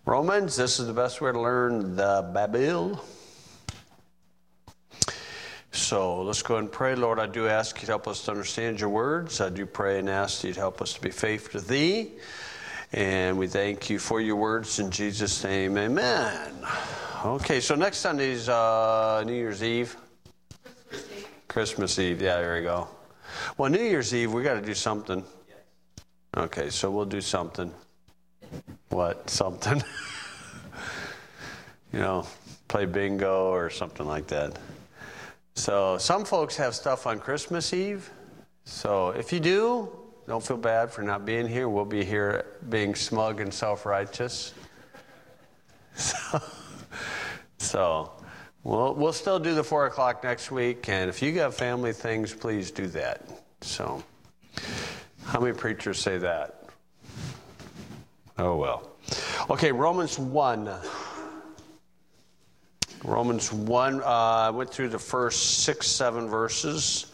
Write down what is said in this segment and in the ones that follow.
Romans, this is the best way to learn the Bible. So let's go ahead and pray. Lord, I do ask you to help us to understand your words. I do pray and ask you to help us to be faithful to thee. And we thank you for your words in Jesus' name. Amen. Okay, so next Sunday is New Year's Eve. Christmas Eve. Yeah, there we go. Well, New Year's Eve, we got to do something. Okay, so we'll do something. What? Something? Play bingo or something like that. So some folks have stuff on Christmas Eve. So if you do, don't feel bad for not being here. We'll be here being smug and self-righteous. So we'll still do the 4 o'clock next week. And if you got family things, please do that. So how many preachers say that? Oh, well. Okay, Romans 1. Romans 1, I went through the first 6, 7 verses.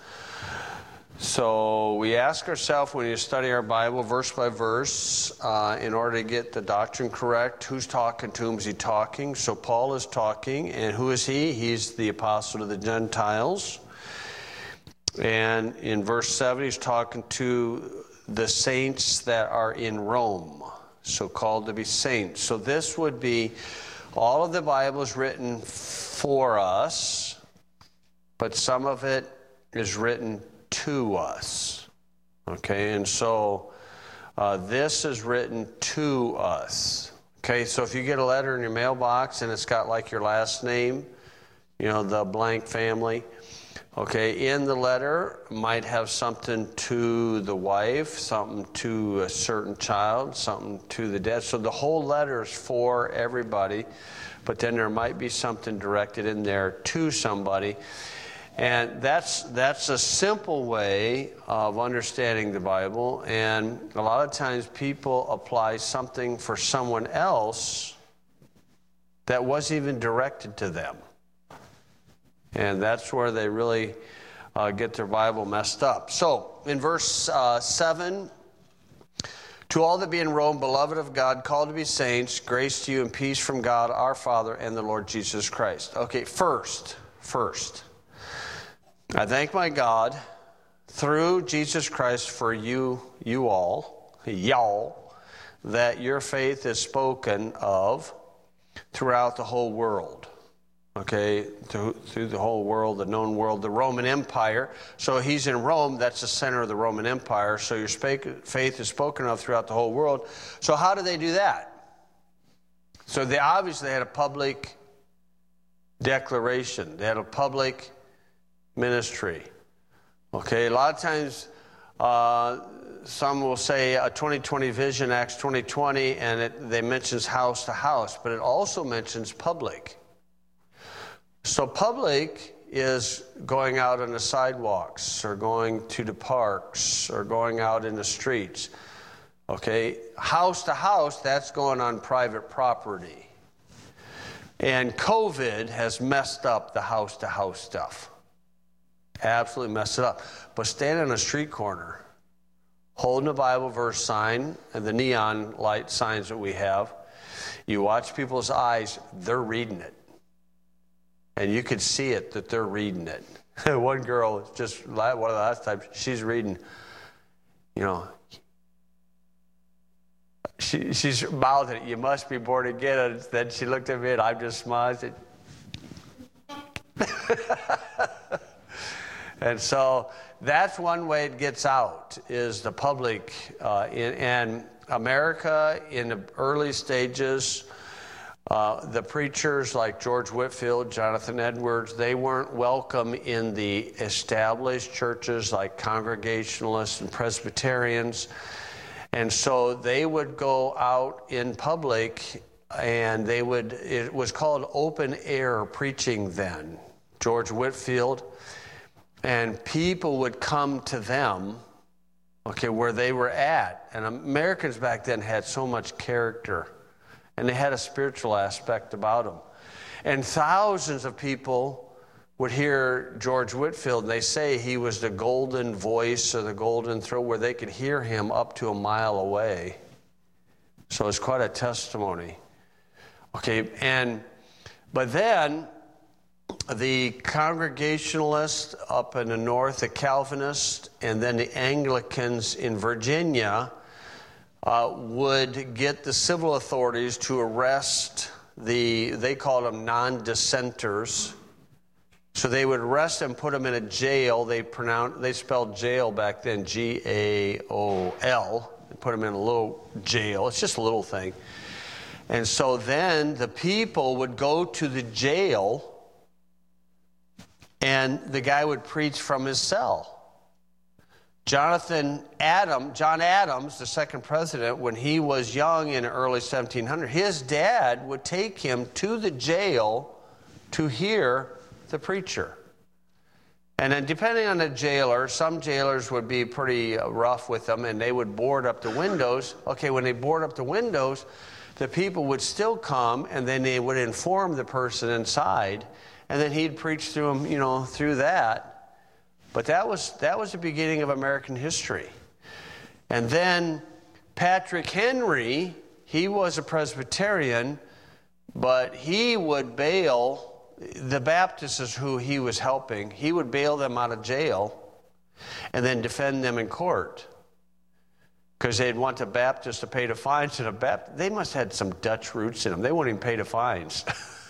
So we ask ourselves when you study our Bible verse by verse, in order to get the doctrine correct, who's talking, to whom is he talking? So Paul is talking, and who is he? He's the apostle to the Gentiles. And in verse 7, he's talking to the saints that are in Rome, so called to be saints. So this would be, all of the Bible is written for us, but some of it is written to us. Okay, and so this is written to us. Okay, so if you get a letter in your mailbox and it's got like your last name, the blank family, okay, in the letter might have something to the wife, something to a certain child, something to the dad. So the whole letter is for everybody, but then there might be something directed in there to somebody. And that's a simple way of understanding the Bible. And a lot of times people apply something for someone else that wasn't even directed to them. And that's where they really get their Bible messed up. So, in verse 7, to all that be in Rome, beloved of God, called to be saints, grace to you and peace from God our Father and the Lord Jesus Christ. Okay, first, I thank my God through Jesus Christ for y'all, that your faith is spoken of throughout the whole world. Okay, through the whole world, the known world, the Roman Empire. So he's in Rome, that's the center of the Roman Empire. So your faith is spoken of throughout the whole world. So how do they do that? So they obviously had a public declaration. They had a public ministry. Okay, a lot of times some will say a 2020 vision, Acts 20:20, and they mentions house to house, but it also mentions public. So public is going out on the sidewalks or going to the parks or going out in the streets. Okay, house to house, that's going on private property. And COVID has messed up the house to house stuff. Absolutely messed it up. But standing on a street corner, holding a Bible verse sign and the neon light signs that we have, you watch people's eyes, they're reading it. And you could see it, that they're reading it. One girl, just one of the last times, she's reading, she's mouthing it, you must be born again. And then she looked at me and I just smiled. And so that's one way it gets out, is the public. And America, in the early stages, the preachers like George Whitefield, Jonathan Edwards, they weren't welcome in the established churches like Congregationalists and Presbyterians. And so they would go out in public and it was called open air preaching then, George Whitefield. And people would come to them, where they were at. And Americans back then had so much character. And they had a spiritual aspect about them. And thousands of people would hear George Whitefield. They say he was the golden voice or the golden throat where they could hear him up to a mile away. So it's quite a testimony. Okay, but then the Congregationalists up in the north, the Calvinists, and then the Anglicans in Virginia would get the civil authorities to arrest they called them non-dissenters. So they would arrest them, put them in a jail. They spelled jail back then, G-A-O-L. They put them in a little jail. It's just a little thing. And so then the people would go to the jail, and the guy would preach from his cell. John Adams, the second president, when he was young in the early 1700s, his dad would take him to the jail to hear the preacher. And then depending on the jailer, some jailers would be pretty rough with them, and they would board up the windows. Okay, when they board up the windows, the people would still come, and then they would inform the person inside, and then he'd preach through them, through that. But that was the beginning of American history. And then Patrick Henry, he was a Presbyterian, but he would bail the Baptists who he was helping. He would bail them out of jail and then defend them in court, because they'd want the Baptists to pay the fines. And they must have had some Dutch roots in them. They wouldn't even pay the fines.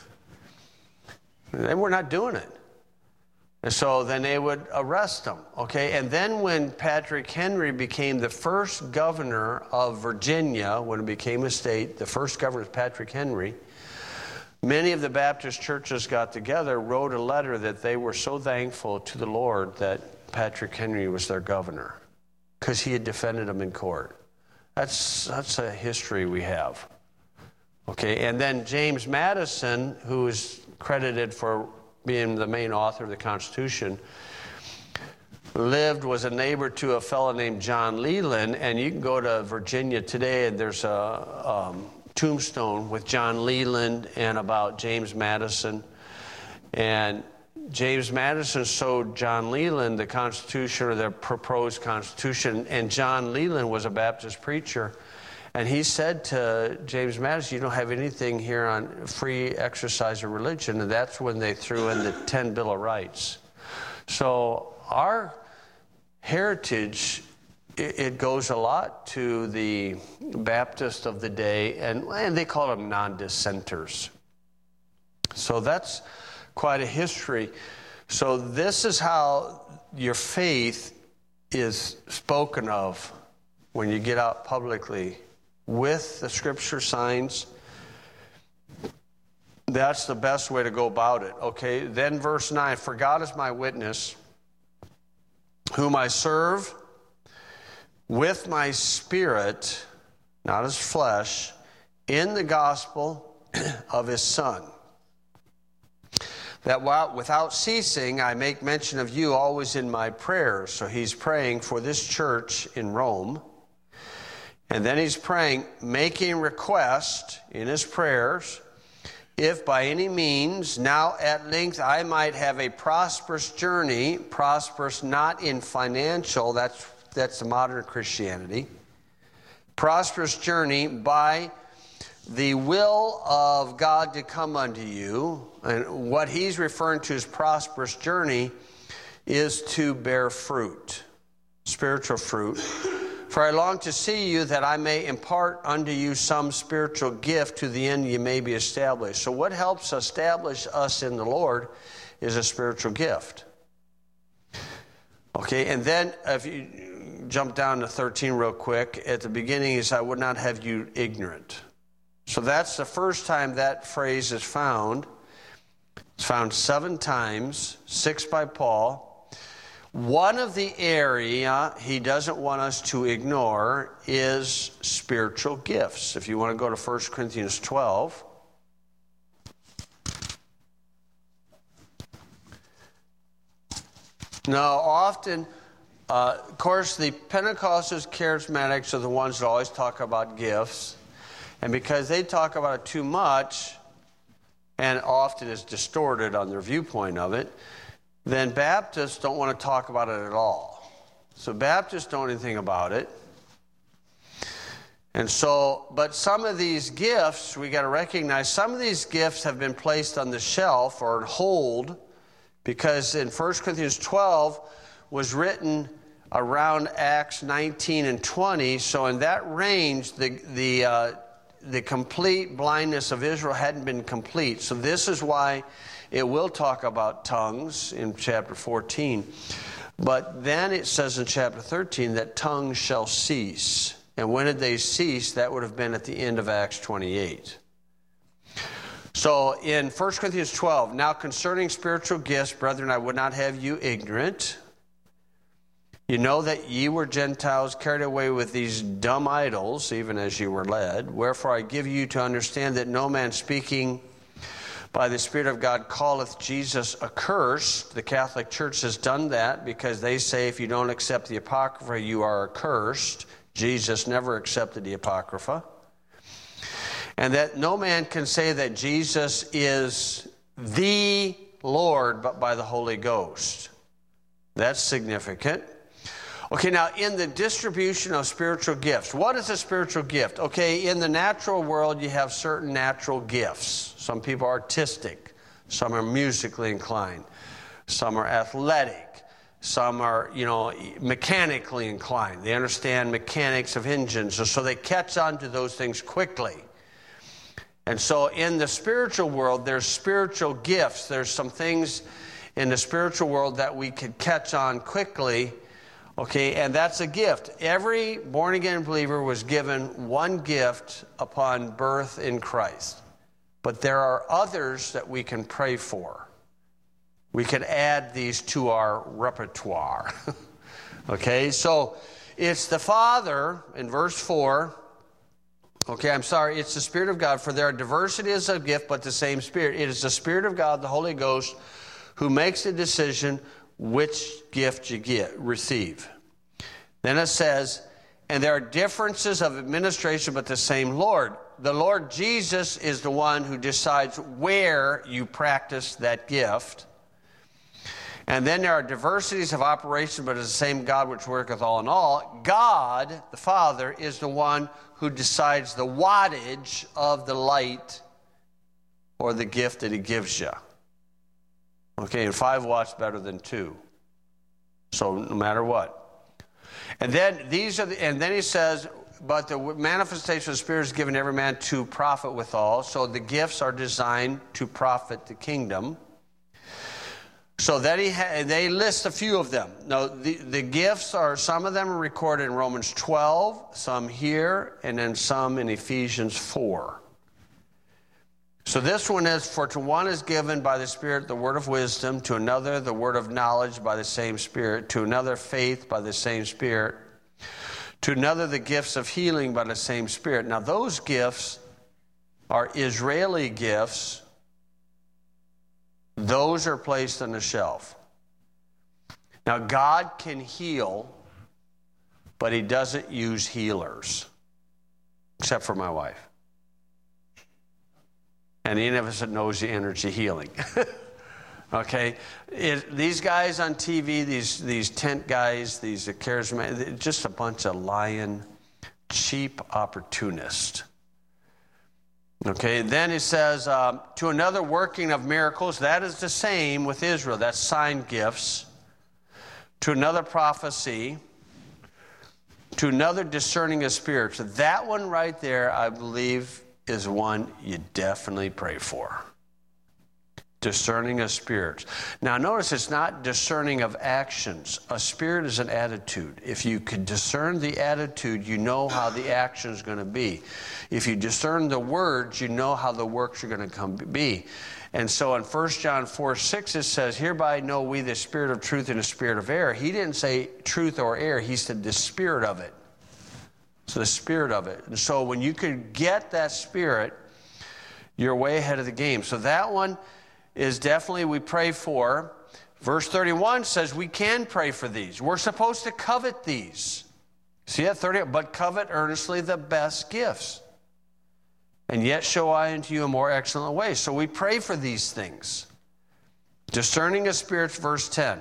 They were not doing it. And so then they would arrest them, okay? And then when Patrick Henry became the first governor of Virginia, when it became a state, the first governor was Patrick Henry, many of the Baptist churches got together, wrote a letter that they were so thankful to the Lord that Patrick Henry was their governor, because he had defended them in court. That's a history we have. Okay, and then James Madison, who is credited for being the main author of the Constitution, was a neighbor to a fellow named John Leland. And you can go to Virginia today, and there's a tombstone with John Leland and about James Madison. And James Madison showed John Leland the Constitution, or the proposed Constitution, and John Leland was a Baptist preacher. And he said to James Madison, "You don't have anything here on free exercise of religion." And that's when they threw in the 10 Bill of Rights. So our heritage, it goes a lot to the Baptist of the day, and they call them non-dissenters. So that's quite a history. So this is how your faith is spoken of when you get out publicly, with the scripture signs. That's the best way to go about it. Okay, then verse 9, "For God is my witness, whom I serve with my spirit," not as flesh, "in the gospel of his Son, that without ceasing I make mention of you always in my prayers." So he's praying for this church in Rome. And then he's praying, making request in his prayers, "If by any means now at length I might have a prosperous journey," prosperous not in financial, that's the modern Christianity, "prosperous journey by the will of God to come unto you." And what he's referring to as prosperous journey is to bear fruit, spiritual fruit. "For I long to see you, that I may impart unto you some spiritual gift, to the end you may be established." So what helps establish us in the Lord is a spiritual gift. Okay, and then if you jump down to 13 real quick, at the beginning is, "I would not have you ignorant." So that's the first time that phrase is found. It's found 7 times, 6 by Paul. One of the area he doesn't want us to ignore is spiritual gifts. If you want to go to 1 Corinthians 12. Now, often, of course, the Pentecostals, Charismatics are the ones that always talk about gifts. And because they talk about it too much, and often is distorted on their viewpoint of it, then Baptists don't want to talk about it at all. So Baptists don't know anything about it. And so, but some of these gifts, we got to recognize, some of these gifts have been placed on the shelf or on hold, because in 1 Corinthians 12 was written around Acts 19 and 20. So in that range, the complete blindness of Israel hadn't been complete. So this is why it will talk about tongues in chapter 14. But then it says in chapter 13 that tongues shall cease. And when did they cease? That would have been at the end of Acts 28. So in 1 Corinthians 12, now concerning spiritual gifts, brethren, I would not have you ignorant. You know that ye were Gentiles carried away with these dumb idols, even as you were led. Wherefore I give you to understand that no man speaking by the Spirit of God calleth Jesus accursed. The Catholic Church has done that because they say if you don't accept the Apocrypha, you are accursed. Jesus never accepted the Apocrypha. And that no man can say that Jesus is the Lord but by the Holy Ghost. That's significant. Okay, now in the distribution of spiritual gifts, what is a spiritual gift? Okay, in the natural world you have certain natural gifts. Some people are artistic. Some are musically inclined. Some are athletic. Some are, mechanically inclined. They understand mechanics of engines, so they catch on to those things quickly. And so in the spiritual world, there's spiritual gifts. There's some things in the spiritual world that we could catch on quickly, okay, and that's a gift. Every born-again believer was given one gift upon birth in Christ. But there are others that we can pray for. We can add these to our repertoire. Okay, so it's the Father in verse 4. It's the Spirit of God, for there are diversities of gift, but the same Spirit. It is the Spirit of God, the Holy Ghost, who makes the decision which gift you receive. Then it says, and there are differences of administration, but the same Lord. The Lord Jesus is the one who decides where you practice that gift. And then there are diversities of operation, but it's the same God which worketh all in all. God, the Father, is the one who decides the wattage of the light or the gift that he gives you. Okay, and 5 watts better than 2. So no matter what. And then then he says, but the manifestation of the Spirit is given every man to profit withal. So the gifts are designed to profit the kingdom. So that they list a few of them. Now, the gifts are, some of them are recorded in Romans 12, some here, and then some in Ephesians 4. So this one is, for to one is given by the Spirit the word of wisdom, to another the word of knowledge by the same Spirit, to another faith by the same Spirit, to another the gifts of healing by the same Spirit. Now those gifts are Israeli gifts. Those are placed on the shelf. Now, God can heal, but he doesn't use healers, except for my wife. And any of us that knows the energy healing. Okay? These guys on TV, these tent guys, these charismatic, just a bunch of lying, cheap opportunists. Okay, then it says, to another working of miracles. That is the same with Israel. That's sign gifts. To another prophecy. To another discerning of spirits. That one right there, I believe, is one you definitely pray for. Discerning of spirits. Now notice it's not discerning of actions. A spirit is an attitude. If you could discern the attitude, you know how the action is going to be. If you discern the words, you know how the works are going to be. And so in 1 John 4:6 it says, hereby know we the spirit of truth and the spirit of error. He didn't say truth or error. He said the spirit of it. So the spirit of it. And so when you could get that spirit, you're way ahead of the game. So that one is definitely we pray for. Verse 31 says we can pray for these. We're supposed to covet these. See that 30? But covet earnestly the best gifts. And yet show I unto you a more excellent way. So we pray for these things. Discerning of spirits, verse 10.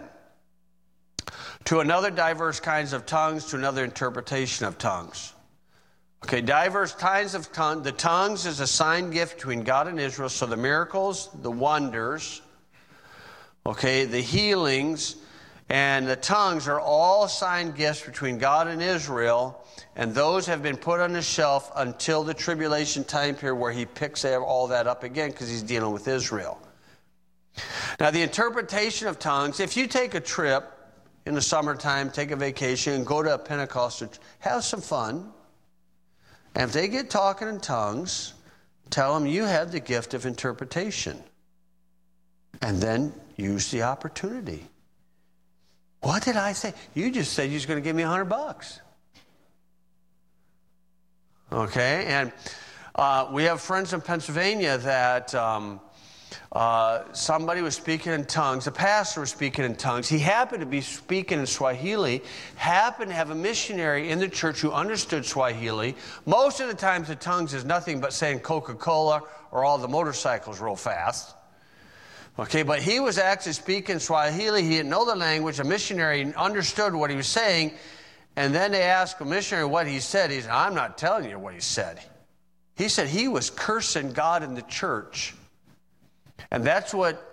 To another diverse kinds of tongues, to another interpretation of tongues. Okay, diverse kinds of tongues. The tongues is a sign gift between God and Israel. So the miracles, the wonders, okay, the healings, and the tongues are all sign gifts between God and Israel. And those have been put on the shelf until the tribulation time period where he picks all that up again because he's dealing with Israel. Now, the interpretation of tongues, if you take a trip in the summertime, take a vacation, and go to a Pentecostal church, have some fun. And if they get talking in tongues, tell them you have the gift of interpretation. And then use the opportunity. What did I say? You just said you was going to give me $100. Okay, and we have friends in Pennsylvania that somebody was speaking in tongues. The pastor was speaking in tongues. He happened to be speaking in Swahili, happened to have a missionary in the church who understood Swahili. Most of the times the tongues is nothing but saying Coca-Cola or all the motorcycles real fast. Okay, but he was actually speaking Swahili. He didn't know the language. A missionary understood what he was saying. And then they asked a missionary what he said. He said, I'm not telling you what he said. He said he was cursing God in the church. And that's what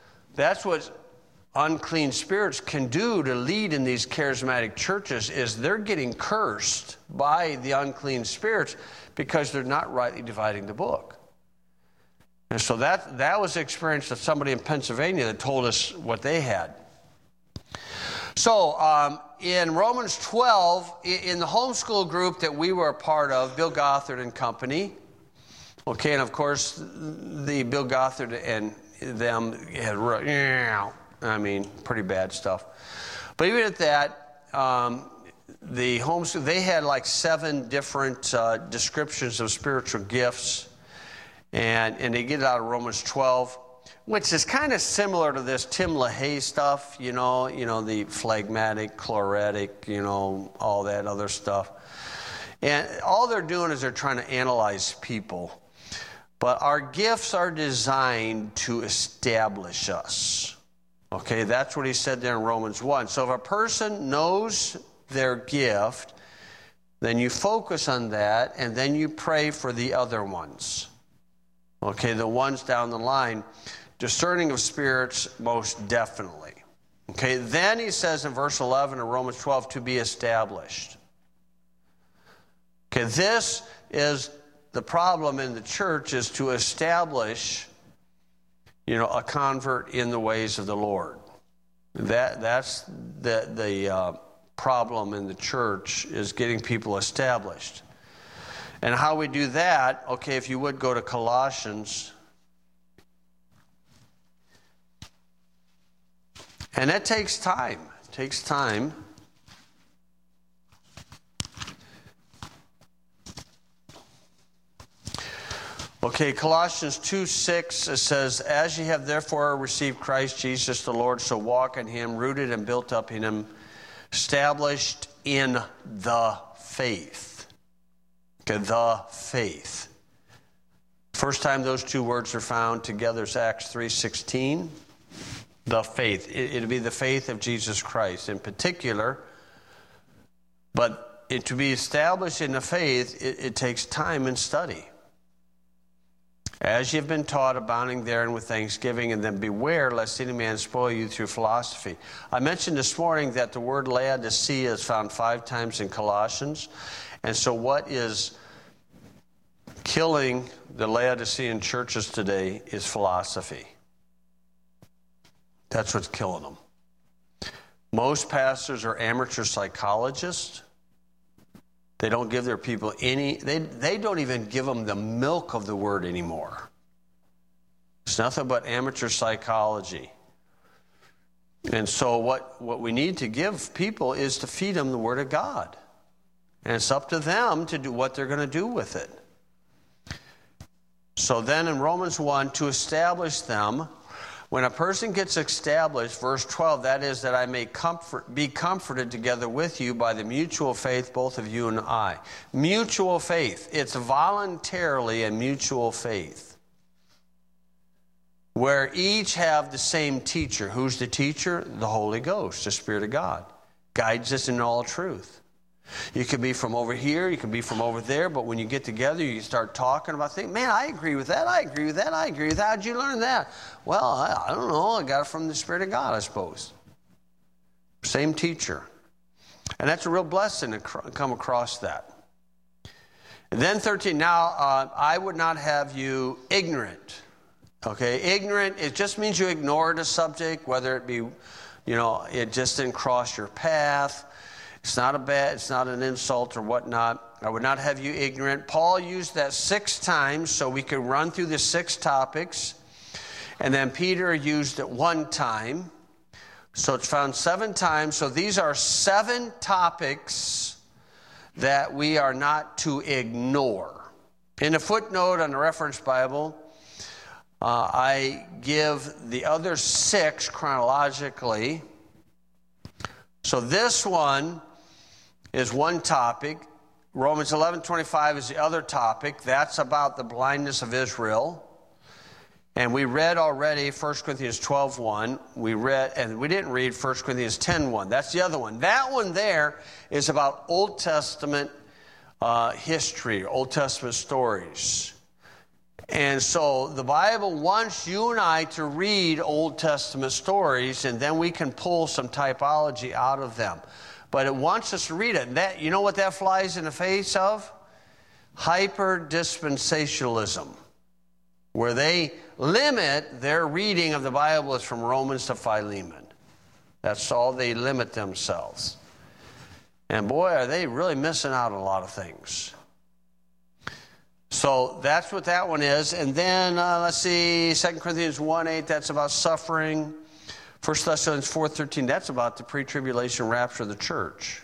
unclean spirits can do to lead in these charismatic churches, is they're getting cursed by the unclean spirits because they're not rightly dividing the book. And so that was the experience of somebody in Pennsylvania that told us what they had. So in Romans 12, in the homeschool group that we were a part of, Bill Gothard and company, okay, and of course, the Bill Gothard and them had, pretty bad stuff. But even at that, the homeschool, they had like 7 different descriptions of spiritual gifts, and they get it out of Romans 12, which is kind of similar to this Tim LaHaye stuff, you know, the phlegmatic, chloritic, all that other stuff. And all they're doing is they're trying to analyze people. But our gifts are designed to establish us. Okay, that's what he said there in Romans 1. So if a person knows their gift, then you focus on that, and then you pray for the other ones. Okay, the ones down the line. Discerning of spirits, most definitely. Okay, then he says in verse 11 of Romans 12, to be established. Okay, this is the problem in the church, is to establish, a convert in the ways of the Lord. That's the problem in the church, is getting people established. And how we do that, okay, if you would go to Colossians. And that takes time. It takes time. Okay, Colossians 2:6, it says, as ye have therefore received Christ Jesus the Lord, so walk in him, rooted and built up in him, established in the faith. Okay, the faith. First time those two words are found together is Acts 3:16. The faith. It'll be the faith of Jesus Christ in particular. But to be established in the faith, it takes time and study. As you've been taught, abounding therein with thanksgiving, and then beware lest any man spoil you through philosophy. I mentioned this morning that the word Laodicea is found 5 times in Colossians. And so what is killing the Laodicean churches today is philosophy. That's what's killing them. Most pastors are amateur psychologists. They don't give their people they don't even give them the milk of the word anymore. It's nothing but amateur psychology. And so what we need to give people is to feed them the word of God. And it's up to them to do what they're going to do with it. So then in Romans 1, to establish them, when a person gets established, verse 12, that is, that I may be comforted together with you by the mutual faith, both of you and I. Mutual faith. It's voluntarily a mutual faith, where each have the same teacher. Who's the teacher? The Holy Ghost, the Spirit of God. Guides us in all truth. You can be from over here, you can be from over there, but when you get together, you start talking about things. Man, I agree with that, I agree with that, I agree with that. How'd you learn that? Well, I don't know. I got it from the Spirit of God, I suppose. Same teacher. And that's a real blessing to come across that. And then 13, now I would not have you ignorant. Okay, ignorant, it just means you ignored a subject, whether it be, it just didn't cross your path. It's not an insult or whatnot. I would not have you ignorant. Paul used that 6 times so we could run through the 6 topics. And then Peter used it 1 time. So it's found 7 times. So these are 7 topics that we are not to ignore. In a footnote on the Reference Bible, I give the other 6 chronologically. So this one is 1 topic. Romans 11:25 is the other topic. That's about the blindness of Israel. And we read already 1 Corinthians 12:1. We didn't read 1 Corinthians 10:1. That's the other one. That one there is about Old Testament history, Old Testament stories. And so the Bible wants you and I to read Old Testament stories, and then we can pull some typology out of them. But it wants us to read it. And that, you know what that flies in the face of? Hyper-dispensationalism, where they limit their reading of the Bible is from Romans to Philemon. That's all they limit themselves. And boy, are they really missing out on a lot of things. So that's what that one is. And then, let's see, 2 Corinthians 1:8, that's about suffering. 1 Thessalonians 4:13, that's about the pre-tribulation rapture of the church.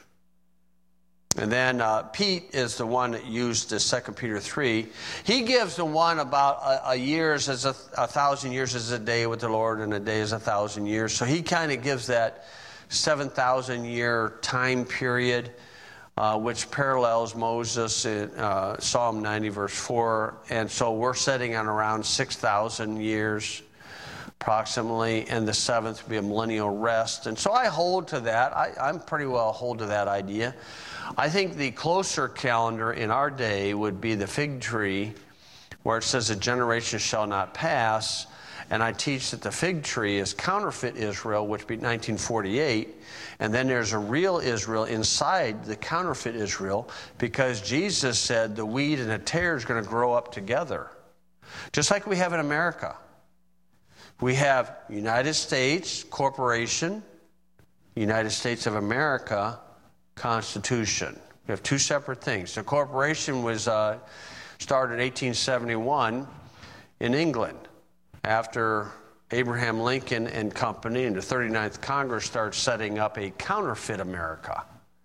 And then Pete is the one that used the 2 Peter 3. He gives the one about a 1,000 years is a day with the Lord, and a day is 1,000 years. So he kind of gives that 7,000-year time period, which parallels Moses in Psalm 90, verse 4. And so we're sitting on around 6,000 years approximately, and the 7th would be a millennial rest. And so I hold to that. I'm pretty well hold to that idea. I think the closer calendar in our day would be the fig tree, where it says a generation shall not pass. And I teach that the fig tree is counterfeit Israel, which would be 1948. And then there's a real Israel inside the counterfeit Israel, because Jesus said the weed and the tare is going to grow up together. Just like we have in America. We have United States Corporation, United States of America Constitution. We have 2 separate things. The corporation was started in 1871 in England after Abraham Lincoln and company and the 39th Congress started setting up a counterfeit America.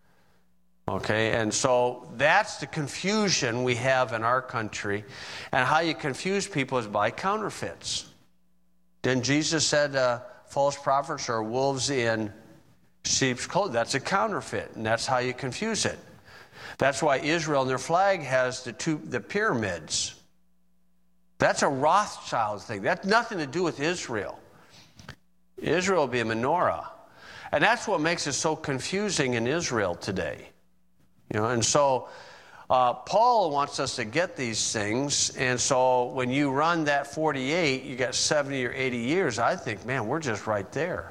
Okay, and so that's the confusion we have in our country. And how you confuse people is by counterfeits. Then Jesus said false prophets are wolves in sheep's clothing. That's a counterfeit, and that's how you confuse it. That's why Israel in their flag has the pyramids. That's a Rothschild thing. That's nothing to do with Israel. Israel will be a menorah. And that's what makes it so confusing in Israel today. And so Paul wants us to get these things, and so when you run that 48, you got 70 or 80 years, I think, man, we're just right there.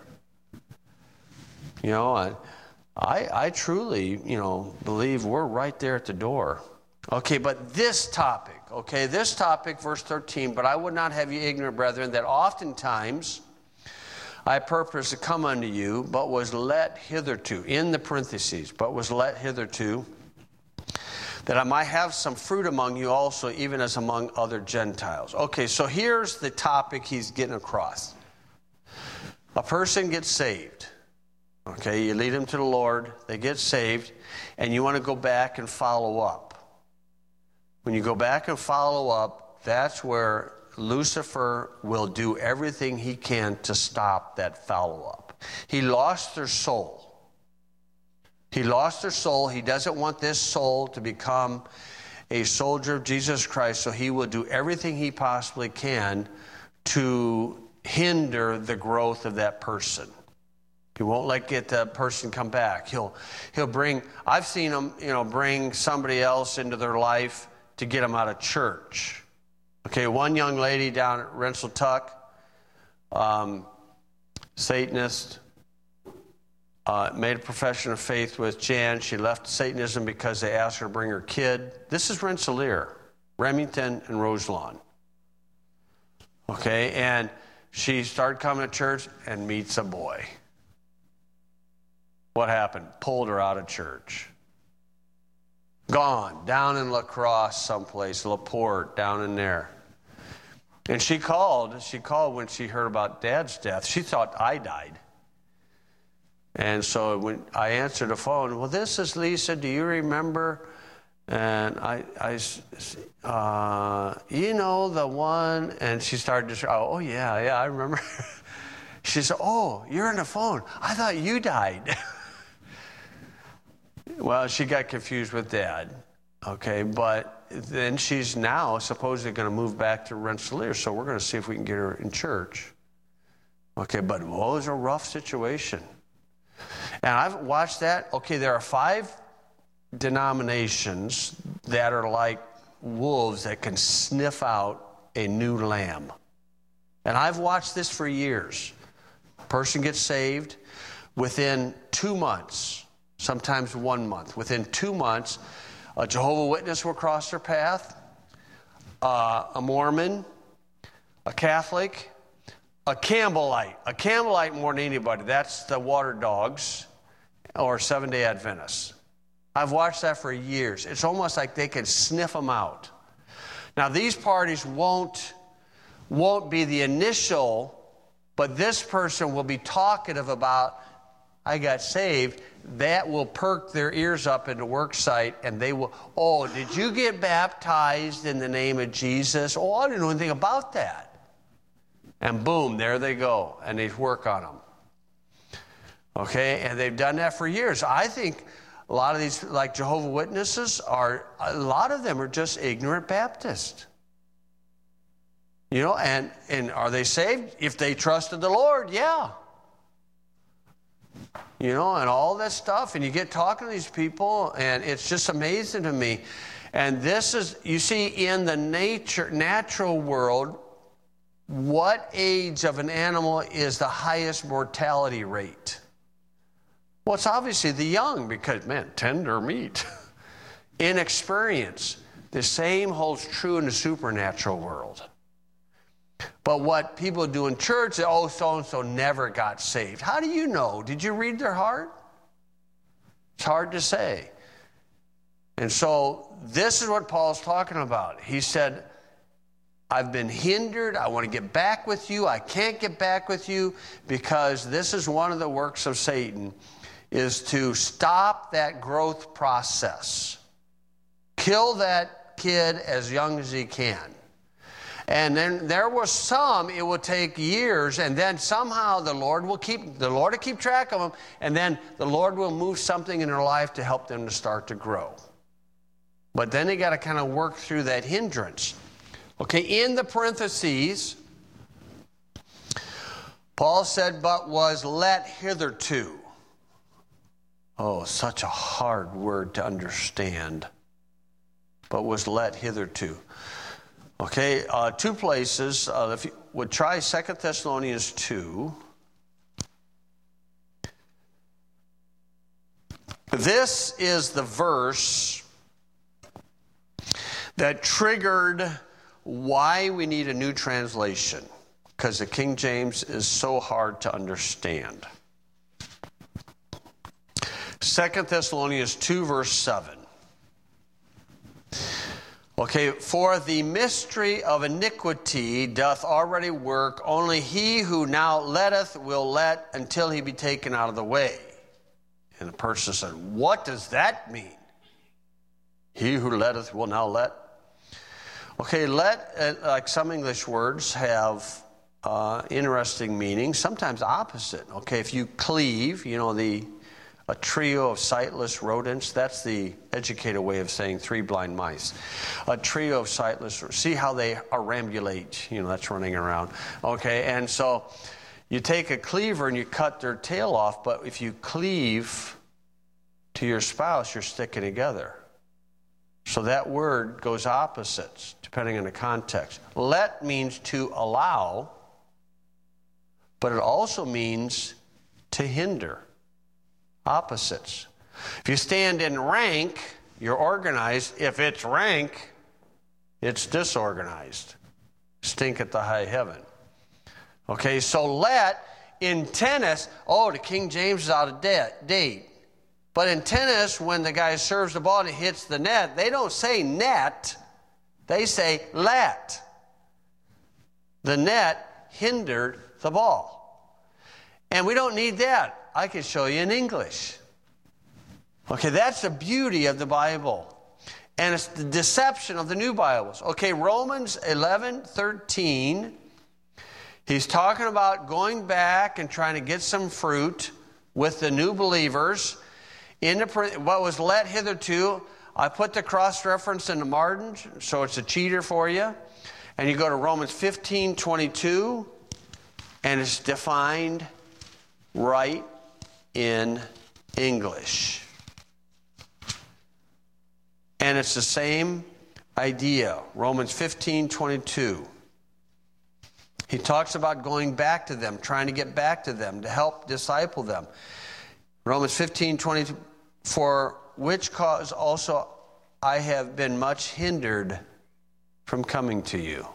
I truly, believe we're right there at the door. Okay, but this topic, verse 13, but I would not have you ignorant, brethren, that oftentimes I purpose to come unto you, but was let hitherto, in the parentheses, but was let hitherto, that I might have some fruit among you also, even as among other Gentiles. Okay, so here's the topic he's getting across. A person gets saved. Okay, you lead them to the Lord, they get saved, and you want to go back and follow up. When you go back and follow up, that's where Lucifer will do everything he can to stop that follow-up. He lost their soul. He lost their soul. He doesn't want this soul to become a soldier of Jesus Christ, so he will do everything he possibly can to hinder the growth of that person. He won't let the person come back. He'll bring, I've seen him, bring somebody else into their life to get them out of church. Okay, one young lady down at Rensselaer, Satanist, made a profession of faith with Jan. She left Satanism because they asked her to bring her kid. This is Rensselaer, Remington, and Roselawn. Okay, and she started coming to church and meets a boy. What happened? Pulled her out of church. Gone. Down in La Crosse someplace, LaPorte, down in there. And she called when she heard about Dad's death. She thought I died. And so when I answered the phone, well, this is Lisa, do you remember? And the one, and she started to say, oh yeah, I remember. She said, oh, you're on the phone. I thought you died. Well, she got confused with Dad, okay, but then she's now supposedly going to move back to Rensselaer, so we're going to see if we can get her in church. Okay, but it was a rough situation. And I've watched that. Okay, there are 5 denominations that are like wolves that can sniff out a new lamb. And I've watched this for years. A person gets saved within 2 months. Sometimes 1 month. Within 2 months, a Jehovah's Witness will cross their path, a Mormon, a Catholic, a Campbellite. A Campbellite more than anybody. That's the water dogs or Seventh-day Adventists. I've watched that for years. It's almost like they can sniff them out. Now, these parties won't be the initial, but this person will be talkative about, I got saved. That will perk their ears up in the work site, and they will, oh, did you get baptized in the name of Jesus? Oh, I didn't know anything about that. And boom, there they go, and they work on them. Okay, and they've done that for years. I think a lot of these, like Jehovah's Witnesses, a lot of them are just ignorant Baptists. And are they saved? If they trusted the Lord, yeah. And all that stuff, and you get talking to these people, and it's just amazing to me. And this is, you see, in the natural world, what age of an animal is the highest mortality rate? Well, it's obviously the young, because, man, tender meat. Inexperience. The same holds true in the supernatural world. But what people do in church, oh, so-and-so never got saved. How do you know? Did you read their heart? It's hard to say. And so this is what Paul's talking about. He said, I've been hindered. I want to get back with you. I can't get back with you because this is one of the works of Satan, is to stop that growth process. Kill that kid as young as he can. And then there was some, it will take years, and then somehow the Lord will keep track of them, and then the Lord will move something in their life to help them to start to grow. But then they got to kind of work through that hindrance. Okay, in the parentheses, Paul said, but was let hitherto. Oh, such a hard word to understand. But was let hitherto. Okay, 2 places. If you would try 2 Thessalonians 2. This is the verse that triggered why we need a new translation, because the King James is so hard to understand. 2 Thessalonians 2, verse 7. Okay, for the mystery of iniquity doth already work, only he who now letteth will let until he be taken out of the way. And the person said, what does that mean? He who letteth will now let. Okay, let, like some English words, have interesting meanings, sometimes opposite. Okay, if you cleave, a trio of sightless rodents, that's the educated way of saying 3 blind mice. A trio of sightless, see how they arambulate, that's running around. Okay, and so You take a cleaver and you cut their tail off, but if you cleave to your spouse, you're sticking together. So that word goes opposites, depending on the context. Let means to allow, but it also means to hinder. Opposites. If you stand in rank, you're organized. If it's rank, it's disorganized. Stinketh the high heaven. Okay, so let in tennis, the King James is out of date. But in tennis, when the guy serves the ball and it hits the net, they don't say net, they say let. The net hindered the ball. And we don't need that. I can show you in English. Okay, that's the beauty of the Bible. And it's the deception of the new Bibles. Okay, Romans 11:13. He's talking about going back and trying to get some fruit with the new believers. In what was let hitherto, I put the cross-reference in the margin, so it's a cheater for you. And you go to Romans 15:22, and it's defined right in English. And it's the same idea. Romans 15:22. He talks about going back to them, trying to get back to them, to help disciple them. Romans 15:22, for which cause also I have been much hindered from coming to you.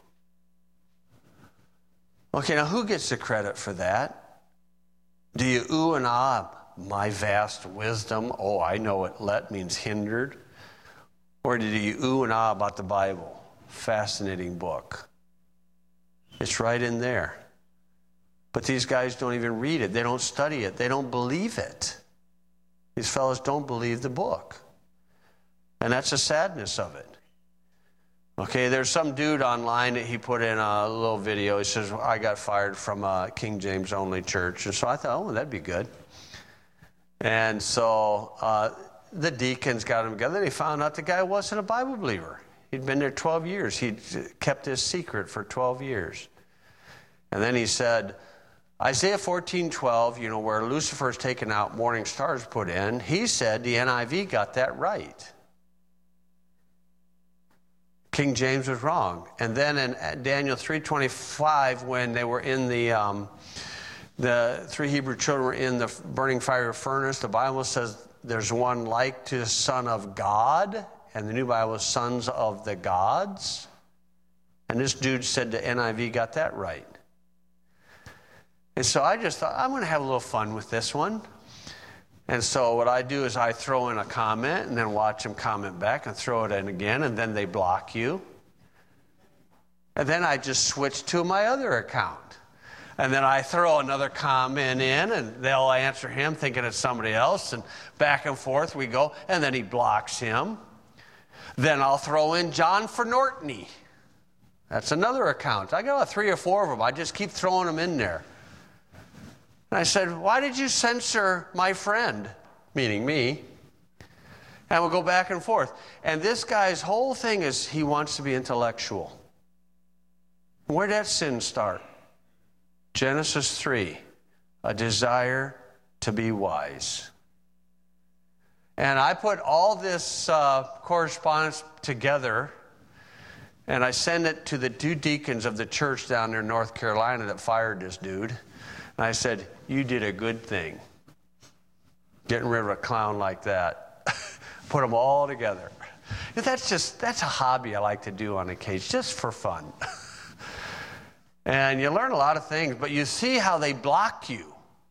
Okay, now who gets the credit for that? Do you ooh and ah, my vast wisdom? Oh, I know what let means hindered. Or do you ooh and ah about the Bible? Fascinating book. It's right in there. But these guys don't even read it. They don't study it. They don't believe it. These fellows don't believe the book. And that's the sadness of it. Okay, there's some dude online that he put in a little video. He says, I got fired from a King James only church. And so I thought, that'd be good. And so the deacons got him together. They found out the guy wasn't a Bible believer. He'd been there 12 years. He'd kept his secret for 12 years. And then he said, Isaiah 14:12, where Lucifer's taken out, morning stars put in, he said the NIV got that right. King James was wrong. And then in Daniel 3:25, when they were in the three Hebrew children were in the burning fire furnace, the Bible says there's one like to the Son of God, and the New Bible is sons of the gods. And this dude said the NIV got that right. And so I just thought, I'm going to have a little fun with this one. And so what I do is I throw in a comment and then watch them comment back and throw it in again, and then they block you. And then I just switch to my other account. And then I throw another comment in, and they'll answer him thinking it's somebody else, and back and forth we go, and then he blocks him. Then I'll throw in John Fernortney. That's another account. I got about 3 or 4 of them. I just keep throwing them in there. And I said, why did you censor my friend? Meaning me. And we'll go back and forth. And this guy's whole thing is he wants to be intellectual. Where did that sin start? Genesis 3, a desire to be wise. And I put all this correspondence together, and I send it to the 2 deacons of the church down there in North Carolina that fired this dude. And I said, you did a good thing. Getting rid of a clown like that. Put them all together. That's a hobby I like to do on occasion, just for fun. And you learn a lot of things, but you see how they block you.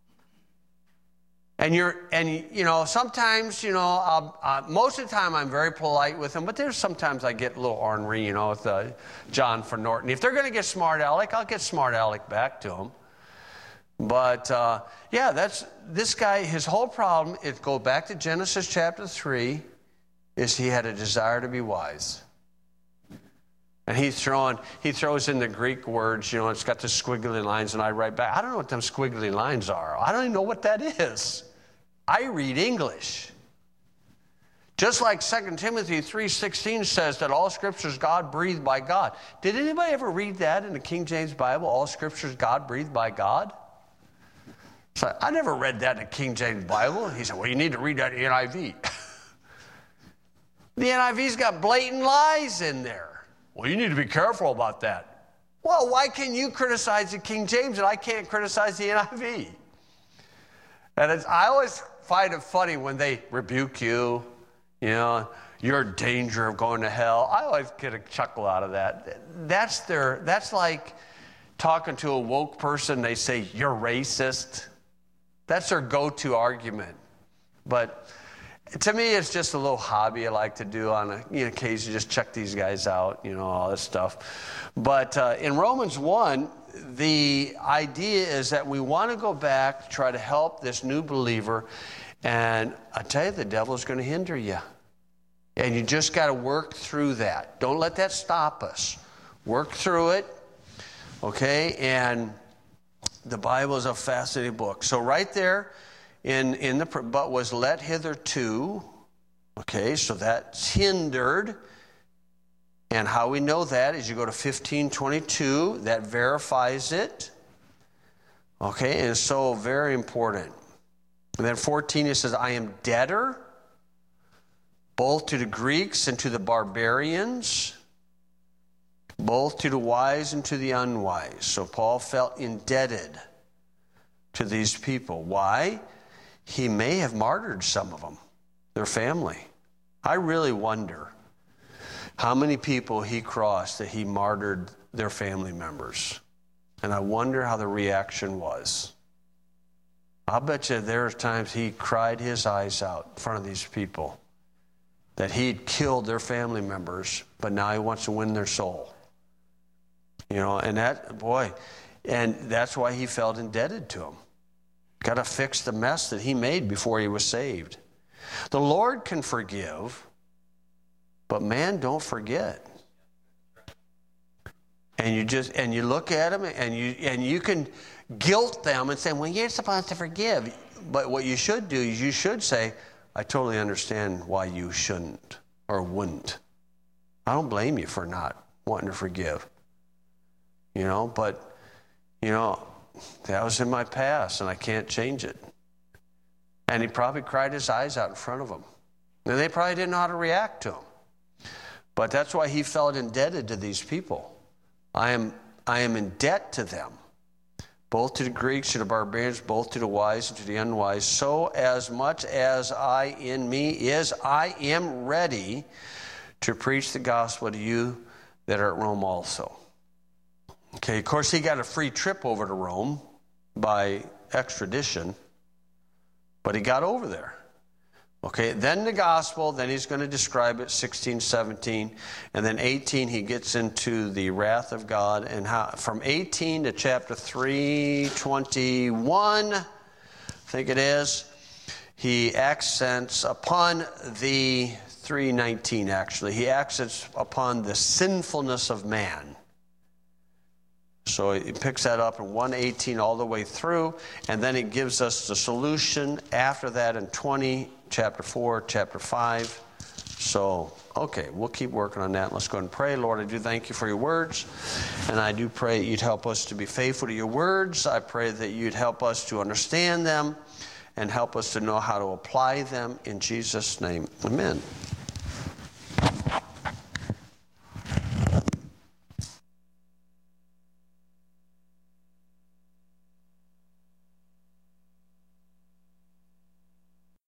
And sometimes, most of the time I'm very polite with them, but there's sometimes I get a little ornery, with John Fernortney. If they're going to get smart aleck, I'll get smart aleck back to them. But, that's this guy, his whole problem, go back to Genesis chapter 3, is he had a desire to be wise. And he throws in the Greek words, it's got the squiggly lines, and I write back, I don't know what them squiggly lines are. I don't even know what that is. I read English. Just like 2 Timothy 3:16 says that all Scripture is God-breathed by God. Did anybody ever read that in the King James Bible, all Scripture is God-breathed by God? So I never read that in the King James Bible. He said, well, you need to read that in the NIV. The NIV's got blatant lies in there. Well, you need to be careful about that. Well, why can you criticize the King James and I can't criticize the NIV? And I always find it funny when they rebuke you, you're in danger of going to hell. I always get a chuckle out of that. That's like talking to a woke person, they say, you're racist. That's their go-to argument. But to me, it's just a little hobby I like to do on occasion, just check these guys out, all this stuff. But in Romans 1, the idea is that we want to go back, try to help this new believer. And I tell you, the devil's going to hinder you. And you just got to work through that. Don't let that stop us. Work through it. Okay? And the Bible is a fascinating book. So right there in the, but was let hitherto. Okay, so that's hindered. And how we know that is you go to 15:22. That verifies it. Okay, and so very important. And then 14, it says, I am debtor, both to the Greeks and to the barbarians, both to the wise and to the unwise. So Paul felt indebted to these people. Why? He may have martyred some of them, their family. I really wonder how many people he crossed that he martyred their family members. And I wonder how the reaction was. I'll bet you there are times he cried his eyes out in front of these people that he'd killed their family members, but now he wants to win their soul. And that's why he felt indebted to him. Got to fix the mess that he made before he was saved. The Lord can forgive, but man, don't forget. And you look at them and you can guilt them and say, well, you're supposed to forgive. But what you should do is you should say, I totally understand why you shouldn't or wouldn't. I don't blame you for not wanting to forgive. But that was in my past and I can't change it. And he probably cried his eyes out in front of them. And they probably didn't know how to react to him. But that's why he felt indebted to these people. I am in debt to them, both to the Greeks, to the barbarians, both to the wise and to the unwise. So as much as I am ready to preach the gospel to you that are at Rome also. Okay, of course, he got a free trip over to Rome by extradition, but he got over there. Okay, then the gospel, then he's going to describe it, 16, 17, and then 18, he gets into the wrath of God, and how from 18 to chapter 3:21, I think it is, he accents upon the 3:19 actually, he accents upon the sinfulness of man. So he picks that up in 1:18 all the way through, and then he gives us the solution after that in 20, chapter 4, chapter 5. So, okay, we'll keep working on that. Let's go and pray. Lord, I do thank you for your words, and I do pray you'd help us to be faithful to your words. I pray that you'd help us to understand them and help us to know how to apply them in Jesus' name. Amen.